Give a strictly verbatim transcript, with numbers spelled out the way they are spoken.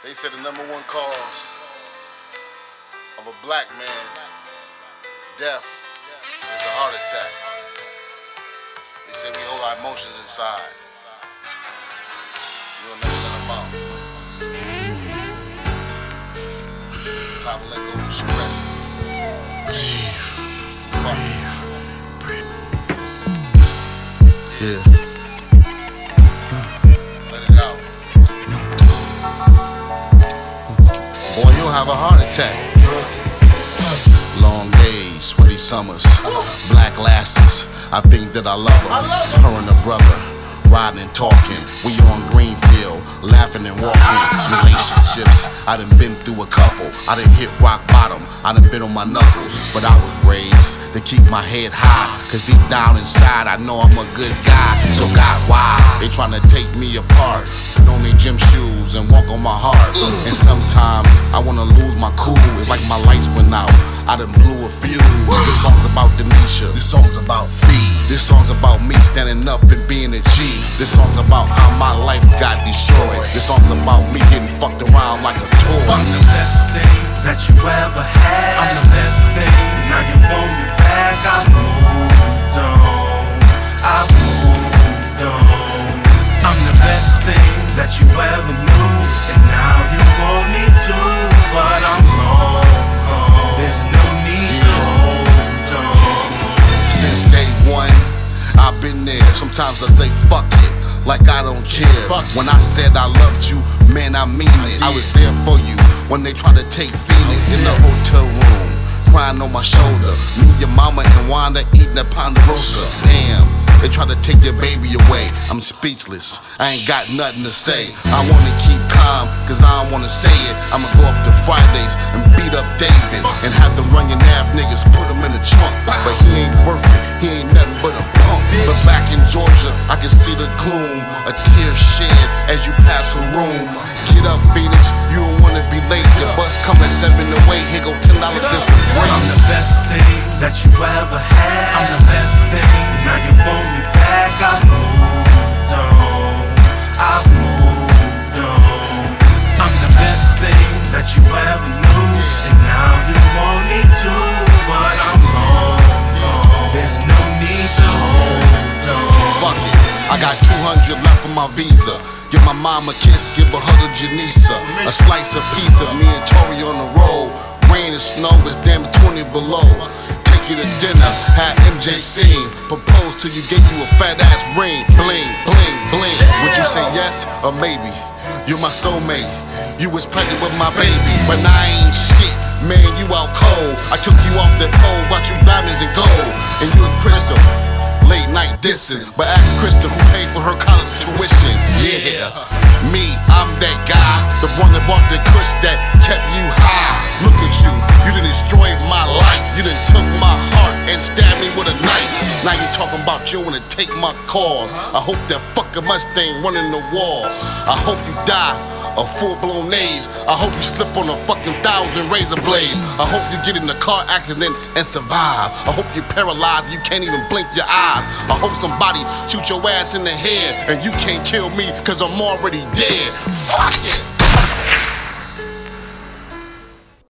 They said the number one cause of a black man death is a heart attack. They say we hold our emotions inside. We don't know nothing about it. Time to let go of the stress. Breathe. Breathe. Yeah. Let it out. Boy, you'll have a heart attack. Long days, sweaty summers, black lasses. I think that I love her. Her and her brother, riding and talking. We on Greenfield, laughing and walking. Relationships, I done been through a couple. I done hit rock bottom, I done been on my knuckles. But I was raised to keep my head high, cause deep down inside I know I'm a good guy. So God, why? They tryna take me apart, put on their gym shoes and walk on my heart. And sometimes I wanna lose my cool. It's like my lights went out, I done blew a fuse. This song's about Denisha, this song's about Fee. This song's about me standing up and being a G. This song's about how my life got destroyed. This song's about me getting fucked around like a toy. I'm the best thing that you ever had. I'm the best thing, now you want me back. I moved on, I moved on. I'm the best thing that you ever knew, and now you want me to, but I'm long gone. There's no need to hold on. Since day one, I've been there. Sometimes I say fuck it, like I don't care. Fuck. When I said I loved you, man, I mean it. I was there for you when they tried to take Phoenix in the hotel room, crying on my shoulder. Me, your mama, and Wanda eating that Ponderosa. Damn, they tried to take your baby away. I'm speechless, I ain't got nothing to say. I wanna keep calm, cause I don't wanna say it. I'ma go up to Fridays and beat up David, and have them run your nav niggas, put him in the trunk. But he ain't worth it, he ain't nothing but a punk. But back in Georgia, I can see the gloom, a tear shed as you pass a room. Get up, Phoenix, you don't wanna be late. The bus come at seven to eight, here go ten dollars and some I'm the grapes. best thing that you ever had. I'm the best thing, now you want me back. I moved on, I moved on. I'm the best thing that you ever knew, and now you want me to, but I'm long gone. There's no need to hold on. Fuck it, I got two hundred left on my visa. Give my mom a kiss, give a hug to Janisa. A slice of pizza, me and Tori on the road. Rain and snow is damn twenty below. Take you to dinner, had M J sing. Propose till you gave you a fat ass ring. Bling, bling, bling. Would you say yes or maybe? You're my soulmate, you was pregnant with my baby. But I ain't shit, man, you out cold. I took you off that pole, bought you diamonds and gold. And you and Crystal, late night dissing. But ask Krista who paid for her college tuition. Yeah, me, I'm that guy, the one that bought the kush that kept you high. Look at you, you done destroyed my life. You done took my heart and stabbed me with a knife. Now you talking about you wanna take my cause. I hope that fucking Mustang running the wall. I hope you die of full-blown AIDS. I hope you slip on a fucking thousand razor blades. I hope you get in a car accident and survive. I hope you're paralyzed, you can't even blink your eyes. I hope somebody shoot your ass in the head and you can't kill me cause I'm already dead. Fuck it!